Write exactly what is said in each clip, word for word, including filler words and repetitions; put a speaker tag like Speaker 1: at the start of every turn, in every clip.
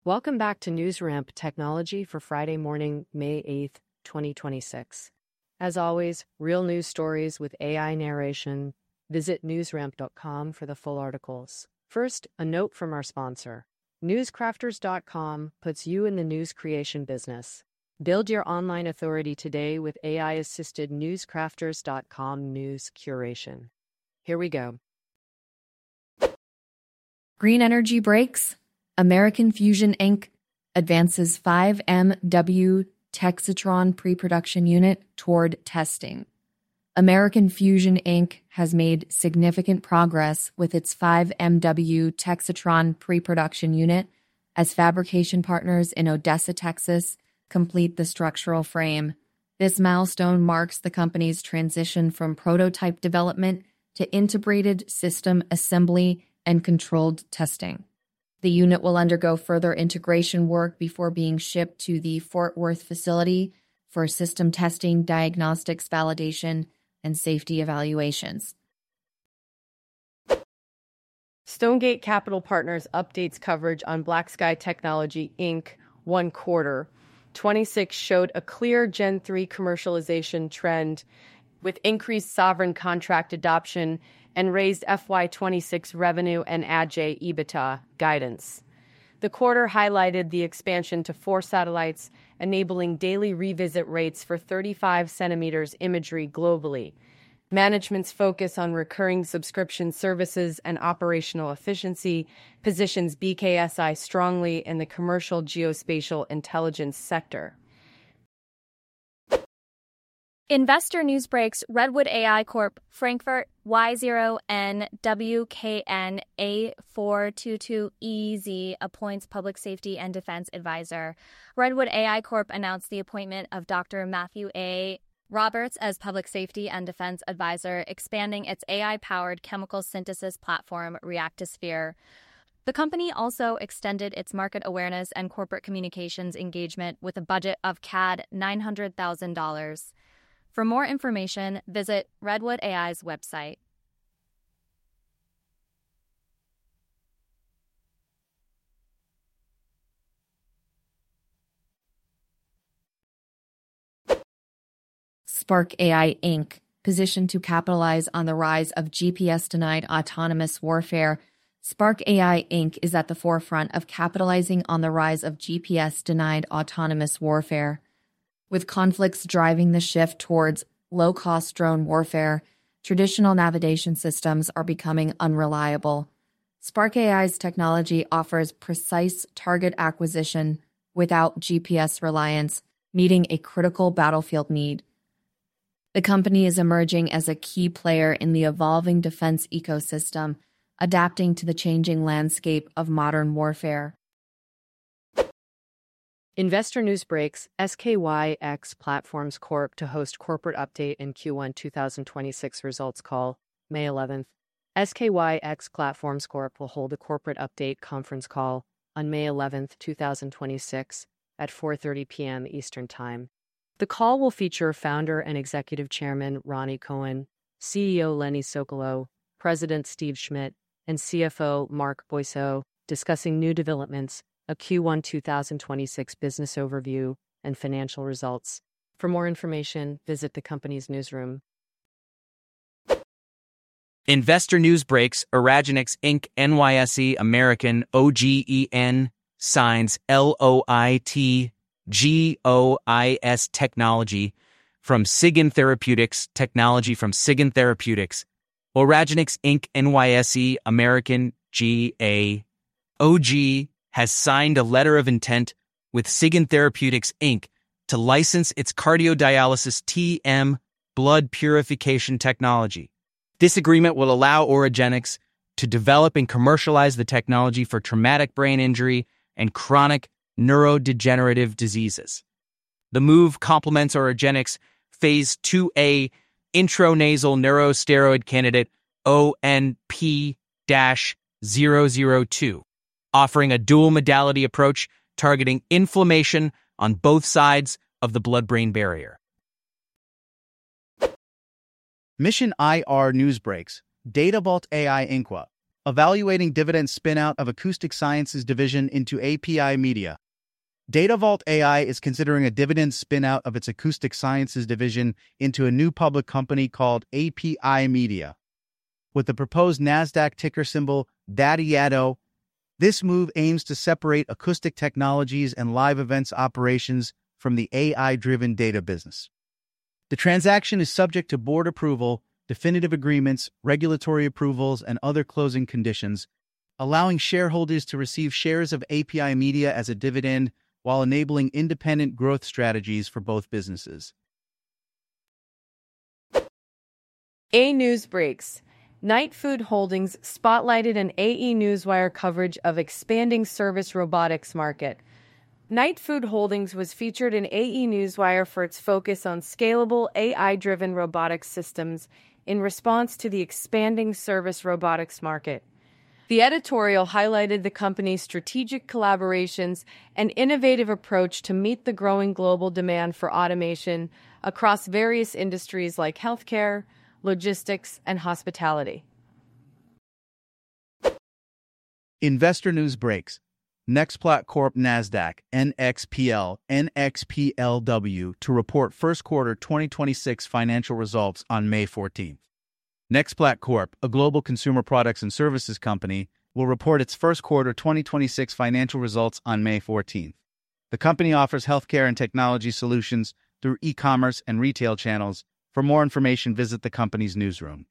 Speaker 1: Welcome back to NewsRamp Technology for Friday morning, May eighth, twenty twenty-six. As always, real news stories with A I narration. Visit newsramp dot com for the full articles. First, a note from our sponsor. newscrafters dot com puts you in the news creation business. Build your online authority today with A I-assisted newscrafters dot com news curation. Here we go.
Speaker 2: Green energy breaks. American Fusion Incorporated advances five M W Texitron pre-production unit toward testing. American Fusion Incorporated has made significant progress with its five M W Texitron pre-production unit as fabrication partners in Odessa, Texas, complete the structural frame. This milestone marks the company's transition from prototype development to integrated system assembly and controlled testing. The unit will undergo further integration work before being shipped to the Fort Worth facility for system testing, diagnostics validation, and safety evaluations.
Speaker 1: Stonegate Capital Partners updates coverage on Black Sky Technology, Incorporated one quarter. twenty-six showed a clear Gen three commercialization trend with increased sovereign contract adoption and raised F Y twenty-six revenue and A J EBITDA guidance. The quarter highlighted the expansion to four satellites, enabling daily revisit rates for thirty-five centimeters imagery globally. Management's focus on recurring subscription services and operational efficiency positions B K S I strongly in the commercial geospatial intelligence sector.
Speaker 3: Investor news breaks. Redwood A I Corp, Frankfurt, Y zero N W K N A four two two E Z appoints Public Safety and Defense Advisor. Redwood A I Corp announced the appointment of Doctor Matthew A. Roberts as Public Safety and Defense Advisor, expanding its A I-powered chemical synthesis platform, Reactosphere. The company also extended its market awareness and corporate communications engagement with a budget of C A D nine hundred thousand dollars. For more information, visit Redwood A I's website.
Speaker 2: Spark A I Incorporated, positioned to capitalize on the rise of G P S-denied autonomous warfare. Spark A I Incorporated is at the forefront of capitalizing on the rise of G P S-denied autonomous warfare. With conflicts driving the shift towards low-cost drone warfare, traditional navigation systems are becoming unreliable. Spark A I's technology offers precise target acquisition without G P S reliance, meeting a critical battlefield need. The company is emerging as a key player in the evolving defense ecosystem, adapting to the changing landscape of modern warfare.
Speaker 1: Investor news breaks. S K Y X Platforms Corp to host corporate update in Q one twenty twenty-six results call, May eleventh. S K Y X Platforms Corp will hold a corporate update conference call on May eleventh, twenty twenty-six at four thirty p.m. Eastern Time. The call will feature founder and executive chairman Ronnie Cohen, C E O Lenny Sokolow, President Steve Schmidt, and C F O Mark Boisseau discussing new developments, a Q one twenty twenty-six business overview, and financial results. For more information, visit the company's newsroom.
Speaker 4: Investor news breaks. Oragenics Incorporated N Y S E American O G E N signs L O I T G O I S technology from SIGINT Therapeutics, technology from SIGINT Therapeutics. Oragenics Incorporated N Y S E American G A O G has signed a letter of intent with SIGINT Therapeutics Incorporated to license its cardiodialysis T M blood purification technology. This agreement will allow Oragenics to develop and commercialize the technology for traumatic brain injury and chronic neurodegenerative diseases. The move complements Oragenics' Phase two A intranasal neurosteroid candidate O N P zero zero two, offering a dual-modality approach targeting inflammation on both sides of the blood-brain barrier.
Speaker 5: Mission I R news breaks. Datavault A I Incorporated evaluating Dividend spin-out of Acoustic Sciences division into A P I Media. DataVault A I is considering a Dividend spin-out of its Acoustic Sciences division into a new public company called A P I Media. With the proposed NASDAQ ticker symbol D A D Y A D O, this move aims to separate acoustic technologies and live events operations from the A I-driven data business. The transaction is subject to board approval, definitive agreements, regulatory approvals, and other closing conditions, allowing shareholders to receive shares of A P I Media as a dividend while enabling independent growth strategies for both businesses.
Speaker 1: A News Breaks. Knight Food Holdings spotlighted an A E Newswire coverage of expanding service robotics market. Knight Food Holdings was featured in A E Newswire for its focus on scalable A I-driven robotics systems in response to the expanding service robotics market. The editorial highlighted the company's strategic collaborations and innovative approach to meet the growing global demand for automation across various industries like healthcare, logistics, and hospitality.
Speaker 5: Investor news breaks. Nextplat Corp Nasdaq, N X P L, N X P L W to report first quarter twenty twenty-six financial results on May fourteenth. Nextplat Corp, a global consumer products and services company, will report its first quarter twenty twenty-six financial results on May fourteenth. The company offers healthcare and technology solutions through e-commerce and retail channels. For more information, visit the company's newsroom.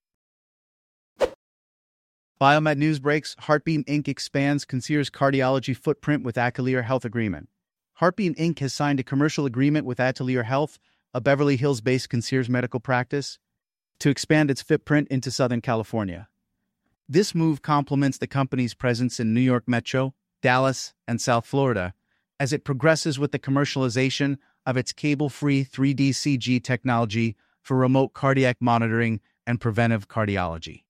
Speaker 5: Biomed news breaks. Heartbeam Incorporated expands Concierge Cardiology footprint with Atelier Health agreement. Heartbeam Incorporated has signed a commercial agreement with Atelier Health, a Beverly Hills-based concierge medical practice, to expand its footprint into Southern California. This move complements the company's presence in New York Metro, Dallas, and South Florida as it progresses with the commercialization of its cable-free three D C G technology for remote cardiac monitoring and preventive cardiology.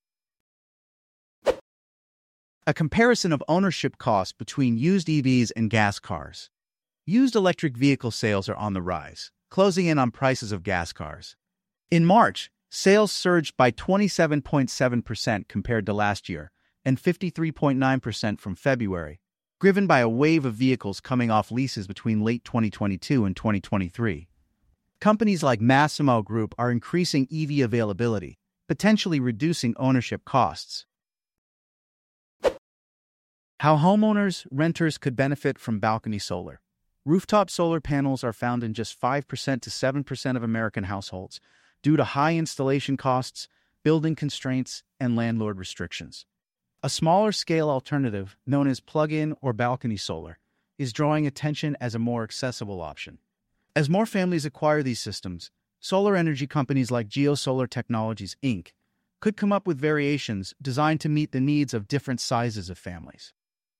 Speaker 5: A comparison of ownership costs between used E Vs and gas cars. Used electric vehicle sales are on the rise, closing in on prices of gas cars. In March, sales surged by twenty-seven point seven percent compared to last year and fifty-three point nine percent from February, driven by a wave of vehicles coming off leases between late twenty twenty-two and twenty twenty-three. Companies like Massimo Group are increasing E V availability, potentially reducing ownership costs. How homeowners, renters could benefit from balcony solar. Rooftop solar panels are found in just five percent to seven percent of American households due to high installation costs, building constraints, and landlord restrictions. A smaller-scale alternative, known as plug-in or balcony solar, is drawing attention as a more accessible option. As more families acquire these systems, solar energy companies like GeoSolar Technologies, Incorporated could come up with variations designed to meet the needs of different sizes of families.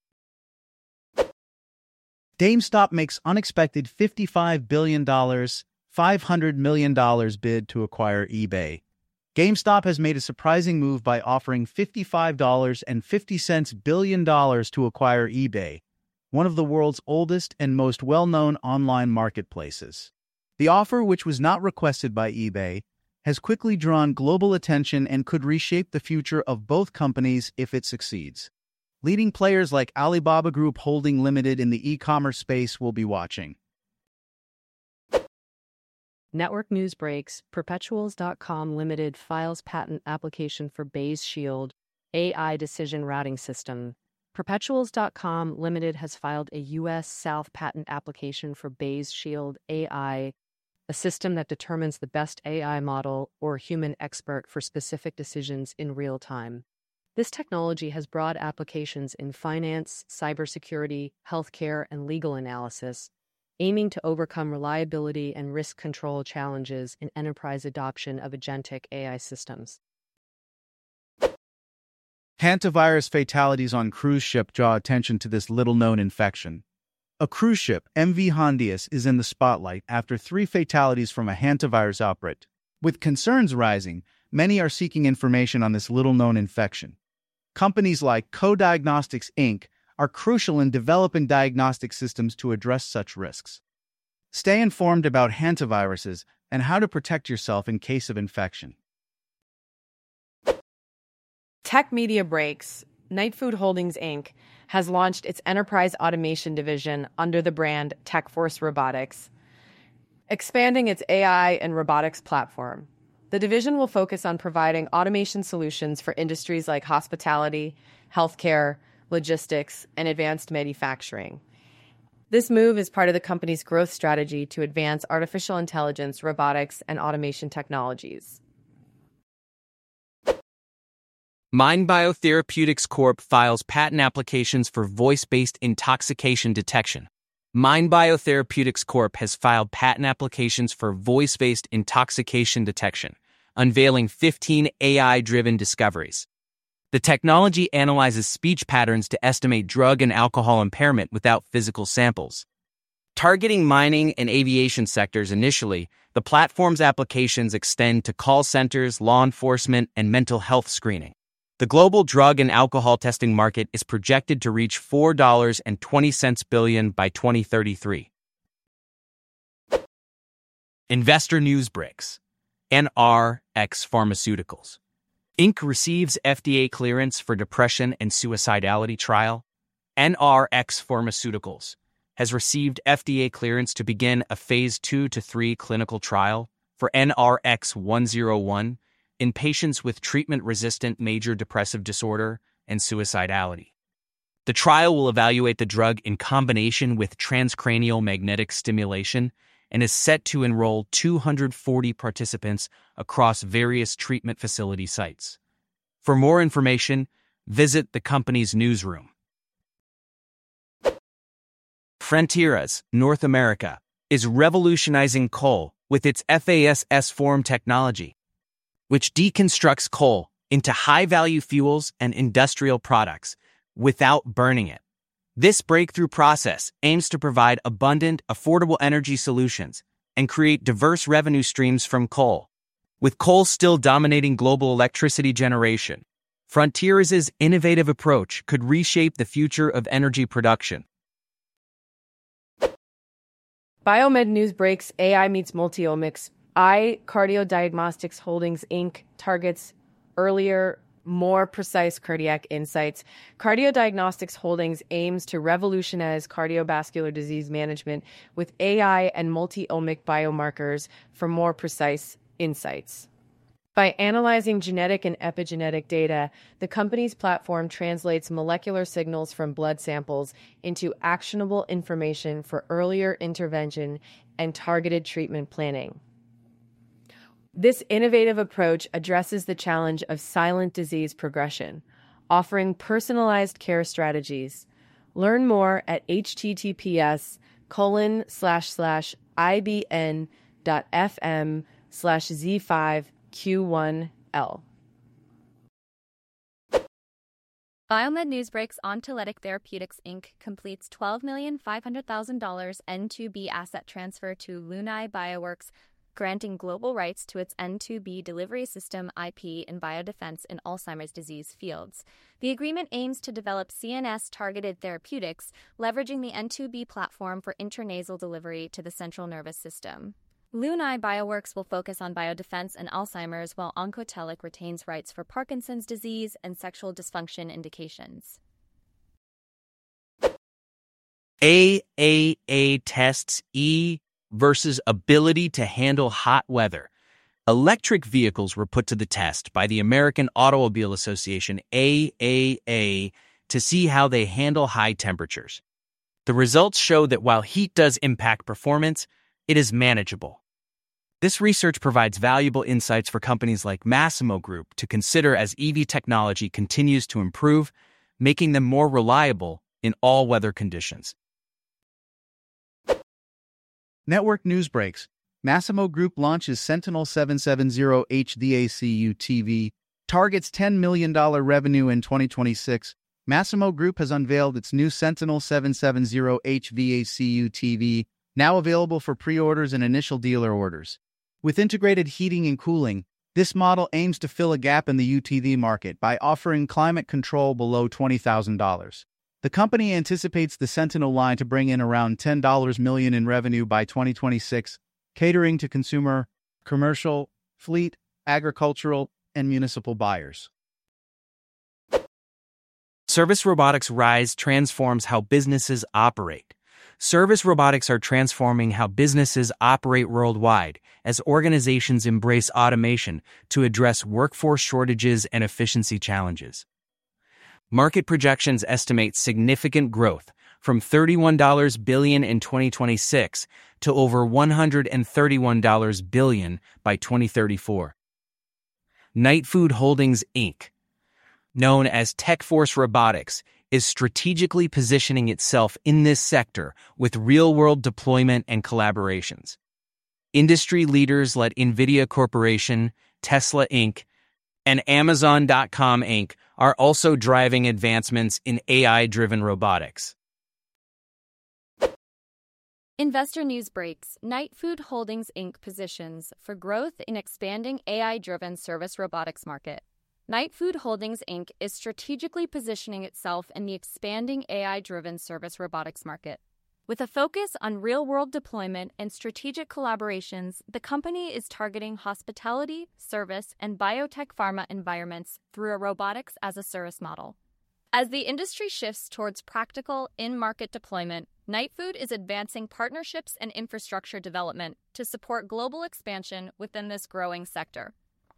Speaker 5: GameStop makes unexpected fifty-five billion dollars, five hundred million dollars bid to acquire eBay. GameStop has made a surprising move by offering fifty-five dollars and fifty cents billion dollars to acquire eBay, one of the world's oldest and most well-known online marketplaces. The offer, which was not requested by eBay, has quickly drawn global attention and could reshape the future of both companies if it succeeds. Leading players like Alibaba Group Holding Limited in the e-commerce space will be watching.
Speaker 1: Network news breaks. Perpetuals dot com Limited files patent application for Bayes Shield A I decision routing system. Perpetuals dot com Limited has filed a U S South patent application for Bayes Shield A I, a system that determines the best A I model or human expert for specific decisions in real time. This technology has broad applications in finance, cybersecurity, healthcare, and legal analysis, aiming to overcome reliability and risk control challenges in enterprise adoption of agentic A I systems.
Speaker 5: Hantavirus fatalities on cruise ship draw attention to this little-known infection. A cruise ship, M V Hondius, is in the spotlight after three fatalities from a hantavirus outbreak. With concerns rising, many are seeking information on this little-known infection. Companies like Co-Diagnostics, Incorporated are crucial in developing diagnostic systems to address such risks. Stay informed about hantaviruses and how to protect yourself in case of infection.
Speaker 1: Tech Media Breaks, Knight Food Holdings, Incorporated has launched its enterprise automation division under the brand TechForce Robotics, expanding its A I and robotics platform. The division will focus on providing automation solutions for industries like hospitality, healthcare, logistics, and advanced manufacturing. This move is part of the company's growth strategy to advance artificial intelligence, robotics, and automation technologies.
Speaker 4: Mind Biotherapeutics Corp files patent applications for voice-based intoxication detection. Mind Biotherapeutics Corp has filed patent applications for voice-based intoxication detection, unveiling fifteen A I-driven discoveries. The technology analyzes speech patterns to estimate drug and alcohol impairment without physical samples. Targeting mining and aviation sectors initially, the platform's applications extend to call centers, law enforcement, and mental health screening. The global drug and alcohol testing market is projected to reach four dollars and twenty cents billion dollars by twenty thirty-three. Investor News Breaks. N R X Pharmaceuticals Incorporated receives F D A clearance for depression and suicidality trial. N R X Pharmaceuticals has received F D A clearance to begin a phase two to three clinical trial for N R X one oh one in patients with treatment-resistant major depressive disorder and suicidality. The trial will evaluate the drug in combination with transcranial magnetic stimulation and is set to enroll two hundred forty participants across various treatment facility sites. For more information, visit the company's newsroom. Frontiers, North America, is revolutionizing coal with its F A S S-form technology, which deconstructs coal into high-value fuels and industrial products without burning it. This breakthrough process aims to provide abundant, affordable energy solutions and create diverse revenue streams from coal. With coal still dominating global electricity generation, Frontiers' innovative approach could reshape the future of energy production.
Speaker 1: Biomed News Breaks, A I meets multiomics. iCardio Diagnostics Holdings, Incorporated targets earlier, more precise cardiac insights. Cardio Diagnostics Holdings aims to revolutionize cardiovascular disease management with A I and multi-omic biomarkers for more precise insights. By analyzing genetic and epigenetic data, the company's platform translates molecular signals from blood samples into actionable information for earlier intervention and targeted treatment planning. This innovative approach addresses the challenge of silent disease progression, offering personalized care strategies. Learn more at https colon slash slash ibn dot fm slash z5q1l.
Speaker 3: Biomed News Breaks Ontolytic Therapeutics, Incorporated completes twelve million five hundred thousand dollars N two B asset transfer to Lunai Bioworks, granting global rights to its N two B delivery system I P in biodefense in Alzheimer's disease fields. The agreement aims to develop C N S-targeted therapeutics, leveraging the N two B platform for intranasal delivery to the central nervous system. Lunai Bioworks will focus on biodefense and Alzheimer's, while Oncotelic retains rights for Parkinson's disease and sexual dysfunction indications.
Speaker 4: A A A tests E versus ability to handle hot weather. Electric vehicles were put to the test by the American Automobile Association, A A A, to see how they handle high temperatures. The results show that while heat does impact performance, it is manageable. This research provides valuable insights for companies like Masimo Group to consider as E V technology continues to improve, making them more reliable in all weather conditions.
Speaker 5: Network News Breaks. Masimo Group launches Sentinel seven seventy H V A C U T V, targets ten million dollars revenue in twenty twenty-six. Masimo Group has unveiled its new Sentinel seven seventy H V A C U T V, now available for pre-orders and initial dealer orders. With integrated heating and cooling, this model aims to fill a gap in the U T V market by offering climate control below twenty thousand dollars. The company anticipates the Sentinel line to bring in around ten million dollars in revenue by twenty twenty-six, catering to consumer, commercial, fleet, agricultural, and municipal buyers.
Speaker 4: Service Robotics Rise transforms how businesses operate. Service robotics are transforming how businesses operate worldwide as organizations embrace automation to address workforce shortages and efficiency challenges. Market projections estimate significant growth from thirty-one billion dollars in twenty twenty-six to over one hundred thirty-one billion dollars by twenty thirty-four. Knight Food Holdings, Incorporated, known as TechForce Robotics, is strategically positioning itself in this sector with real-world deployment and collaborations. Industry leaders like NVIDIA Corporation, Tesla Incorporated, and Amazon dot com Incorporated are also driving advancements in A I-driven robotics.
Speaker 3: Investor news breaks. Knight Food Holdings, Incorporated positions for growth in expanding A I-driven service robotics market. Knight Food Holdings, Incorporated is strategically positioning itself in the expanding A I-driven service robotics market. With a focus on real-world deployment and strategic collaborations, the company is targeting hospitality, service, and biotech pharma environments through a robotics-as-a-service model. As the industry shifts towards practical, in-market deployment, Knight Food is advancing partnerships and infrastructure development to support global expansion within this growing sector.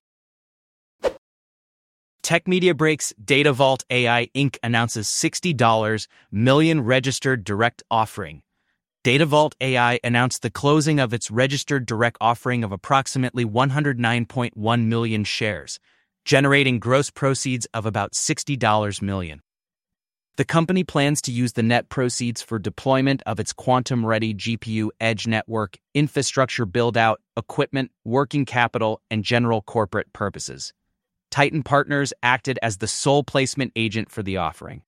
Speaker 4: Tech Media Breaks Data Vault A I Incorporated announces sixty million registered direct offering. Data Vault A I announced the closing of its registered direct offering of approximately one hundred nine point one million shares, generating gross proceeds of about sixty million. The company plans to use the net proceeds for deployment of its quantum-ready G P U edge network, infrastructure build-out, equipment, working capital, and general corporate purposes. Titan Partners acted as the sole placement agent for the offering.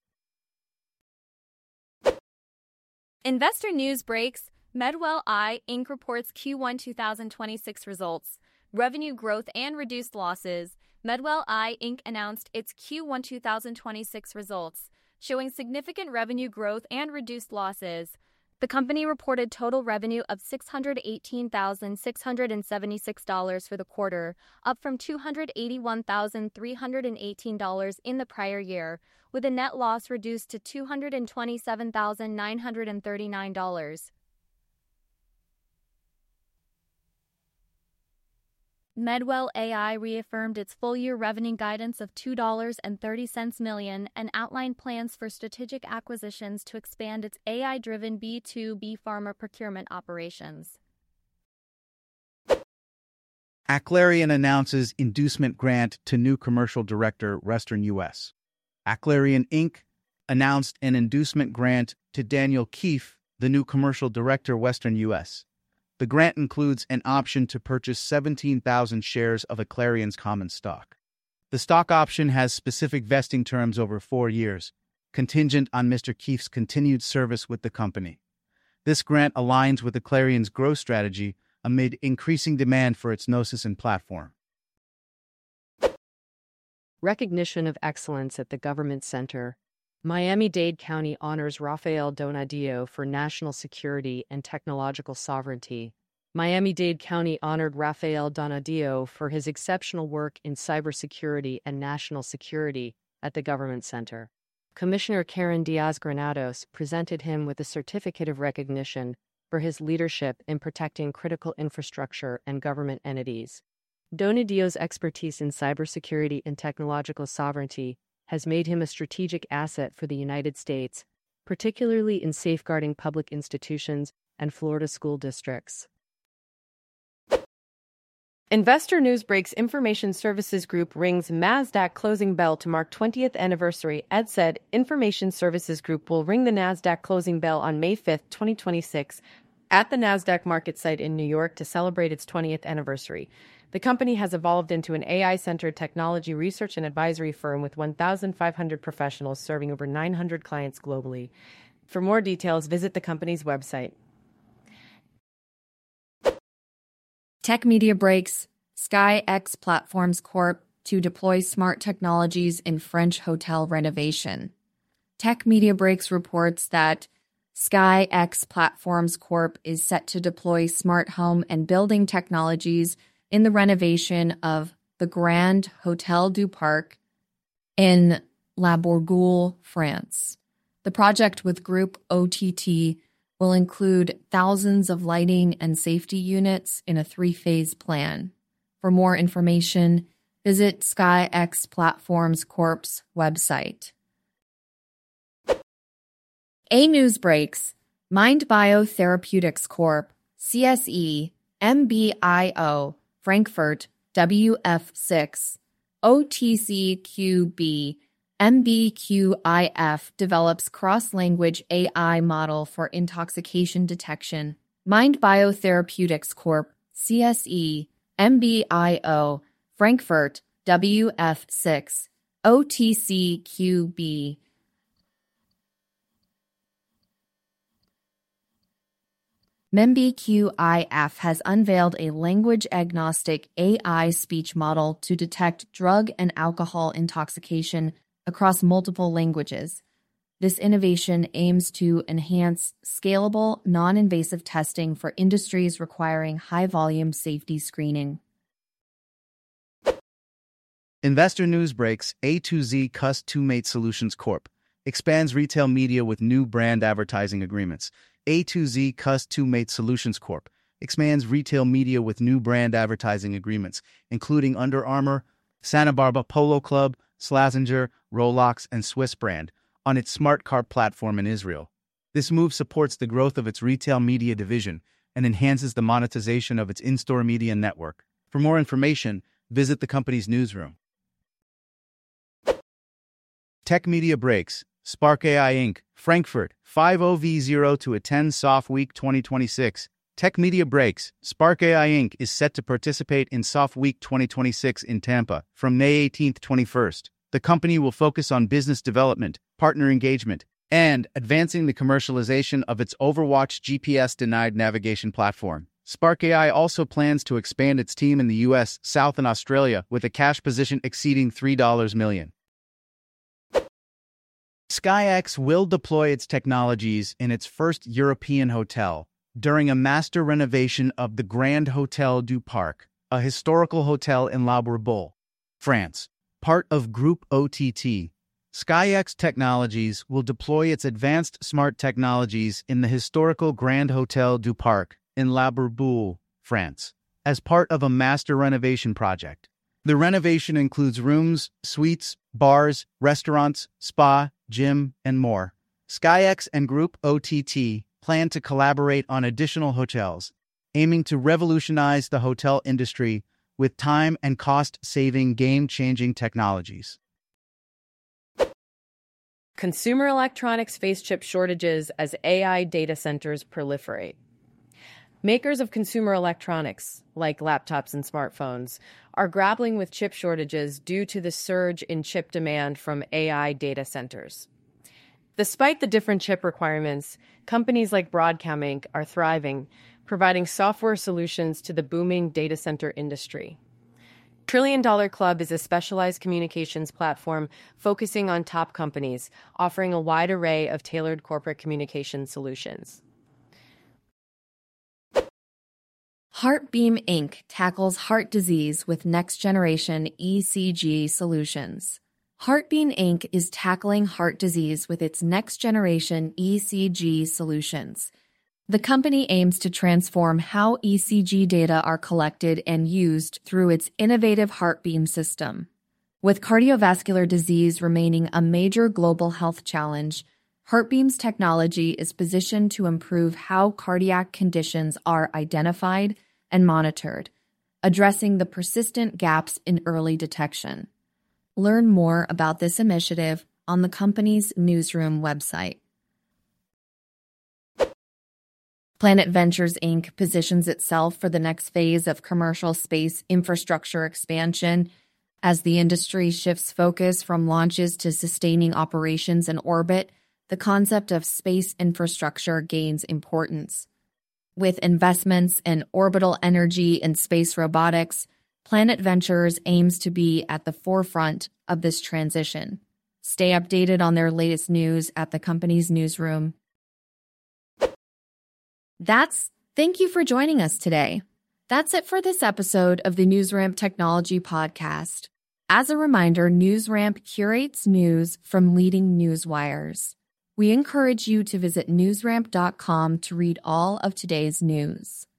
Speaker 3: Investor news breaks. Medwell I, Incorporated reports Q one twenty twenty-six results. Revenue growth and reduced losses. Medwell I, Incorporated announced its Q one twenty twenty-six results, showing significant revenue growth and reduced losses. The company reported total revenue of six hundred eighteen thousand six hundred seventy-six dollars for the quarter, up from two hundred eighty-one thousand three hundred eighteen dollars in the prior year, with a net loss reduced to two hundred twenty-seven thousand nine hundred thirty-nine dollars. Medwell A I reaffirmed its full-year revenue guidance of two dollars and thirty cents million and outlined plans for strategic acquisitions to expand its A I-driven B two B pharma procurement operations.
Speaker 5: Aclarion announces inducement grant to new commercial director, Western U S. Aclarion Incorporated announced an inducement grant to Daniel Keefe, the new commercial director, Western U S. The grant includes an option to purchase seventeen thousand shares of Aclarion's common stock. The stock option has specific vesting terms over four years, contingent on Mister Keefe's continued service with the company. This grant aligns with Aclarion's growth strategy amid increasing demand for its Gnosis platform.
Speaker 1: Recognition of excellence at the Government Center. Miami-Dade County honors Rafael Donadillo for national security and technological sovereignty. Miami-Dade County honored Rafael Donadillo for his exceptional work in cybersecurity and national security at the Government Center. Commissioner Karen Diaz-Granados presented him with a certificate of recognition for his leadership in protecting critical infrastructure and government entities. Donadillo's expertise in cybersecurity and technological sovereignty has made him a strategic asset for the United States, particularly in safeguarding public institutions and Florida school districts. Investor News Breaks Information Services Group rings NASDAQ closing bell to mark twentieth anniversary. Ed said Information Services Group will ring the NASDAQ closing bell on May fifth, twenty twenty-six, at the NASDAQ market site in New York to celebrate its twentieth anniversary. The company has evolved into an A I-centered technology research and advisory firm with one thousand five hundred professionals serving over nine hundred clients globally. For more details, visit the company's website.
Speaker 2: Tech Media Breaks SkyX Platforms Corp to deploy smart technologies in French hotel renovation. Tech Media Breaks reports that SkyX Platforms Corp is set to deploy smart home and building technologies in the renovation of the Grand Hotel du Parc in La Bourgoule, France. The project with Group O T T will include thousands of lighting and safety units in a three-phase plan. For more information, visit SkyX Platforms Corp's website. A News Breaks, MindBio Therapeutics Corp, C S E, M B I O, Frankfurt, W F six, O T C Q B, M B Q I F develops cross-language A I model for intoxication detection. MindBio Therapeutics Corp, C S E, M B I O, Frankfurt, W F six, O T C Q B. M B Q I F has unveiled a language-agnostic A I speech model to detect drug and alcohol intoxication across multiple languages. This innovation aims to enhance scalable, non-invasive testing for industries requiring high-volume safety screening.
Speaker 5: Investor News Breaks, A to Z Cust2Mate Solutions Corp expands retail media with new brand advertising agreements. A to Z Cust2Mate Solutions Corp expands retail media with new brand advertising agreements, including Under Armour, Santa Barbara Polo Club, Slazenger, Rolex, and Swiss brand, on its Smart Cart platform in Israel. This move supports the growth of its retail media division and enhances the monetization of its in-store media network. For more information, visit the company's newsroom. Tech Media Breaks, Spark A I Incorporated, Frankfurt, five oh V zero to attend Soft Week twenty twenty-six. Tech Media Breaks, Spark A I Incorporated is set to participate in Soft Week twenty twenty-six in Tampa from May eighteenth to twenty-first. The company will focus on business development, partner engagement, and advancing the commercialization of its Overwatch G P S-denied navigation platform. Spark A I also plans to expand its team in the U S, South, and Australia with a cash position exceeding three million dollars. SkyX will deploy its technologies in its first European hotel during a master renovation of the Grand Hotel du Parc, a historical hotel in La Bourgoule, France. Part of Group O T T, SkyX Technologies will deploy its advanced smart technologies in the historical Grand Hotel du Parc in La Bourgoule, France, as part of a master renovation project. The renovation includes rooms, suites, bars, restaurants, spa, gym, and more. SkyX and Group O T T plan to collaborate on additional hotels, aiming to revolutionize the hotel industry with time and cost-saving game-changing technologies.
Speaker 1: Consumer electronics face chip shortages as A I data centers proliferate. Makers of consumer electronics, like laptops and smartphones, are grappling with chip shortages due to the surge in chip demand from A I data centers. Despite the different chip requirements, companies like Broadcom Incorporated are thriving, providing software solutions to the booming data center industry. Trillion Dollar Club is a specialized communications platform focusing on top companies, offering a wide array of tailored corporate communication solutions.
Speaker 2: HeartBeam Incorporated tackles heart disease with next-generation E C G solutions. HeartBeam Incorporated is tackling heart disease with its next-generation E C G solutions. The company aims to transform how E C G data are collected and used through its innovative HeartBeam system. With cardiovascular disease remaining a major global health challenge, HeartBeam's technology is positioned to improve how cardiac conditions are identified and monitored, addressing the persistent gaps in early detection. Learn more about this initiative on the company's newsroom website. Planet Ventures Incorporated positions itself for the next phase of commercial space infrastructure expansion as the industry shifts focus from launches to sustaining operations in orbit. The concept of space infrastructure gains importance. With investments in orbital energy and space robotics, Planet Ventures aims to be at the forefront of this transition. Stay updated on their latest news at the company's newsroom. That's thank you for joining us today. That's it for this episode of the NewsRamp Technology Podcast. As a reminder, NewsRamp curates news from leading news wires. We encourage you to visit newsramp dot com to read all of today's news.